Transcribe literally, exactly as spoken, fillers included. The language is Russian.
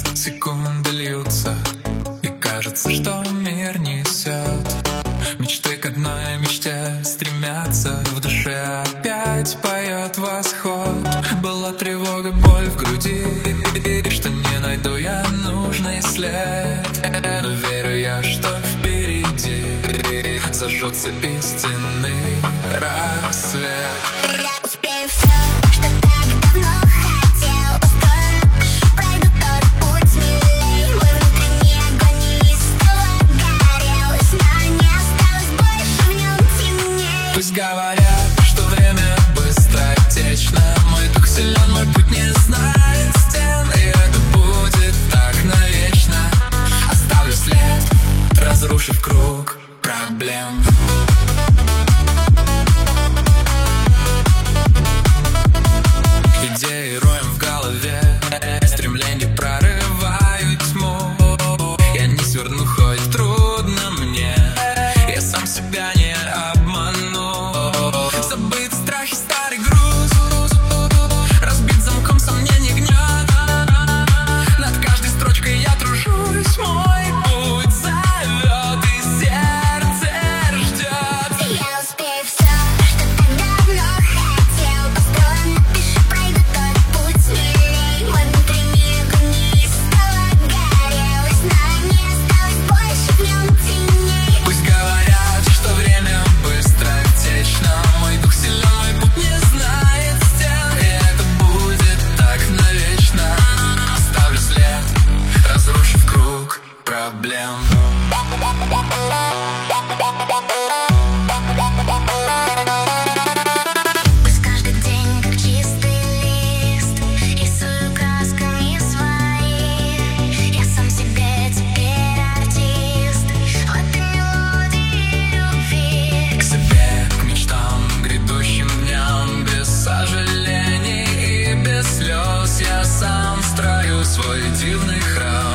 Секунды льются, и кажется, что мир несет. Мечты к одной мечте стремятся, в душе опять поет восход. Была тревога, боль в груди, что не найду я нужный след. Но верю я, что впереди зажжется истинный рассвет. Я успею все, что так давно хотел. Построю, пройду тот путь смелей. Мой внутренний огонь неистово горел, и сна не осталось больше, в нем темней. Пусть говорят, что время быстро течно, мой дух силен, мой путь не знает стен. И это будет так навечно. Оставлю след, разрушив круг проблем. Идеи роем в голове, стремления прорывают тьму. Я не сверну, хоть трудно мне, я сам себя не обману. Забыт страх и старый груз, разбит замком сомнений гнет. Над каждой строчкой я тружусь, мой путь зовет, и сердце ждет. Я успею все, что так давно хотел. Построю, напишу, пройду тот путь смелей. Мой внутренний огонь неистово горел, и сна не осталось больше, в нем темней. Пусть говорят, что время быстро течно, мой дух силен, мой путь не знает стен. И это будет так навечно. Оставлю след, разрушив круг проблем. Пусть каждый день как чистый лист, рисую красками свои. Я сам себе теперь артист в этой мелодии любви. К себе, к мечтам, грядущим дням, без сожалений и без слез я сам строю свой дивный храм.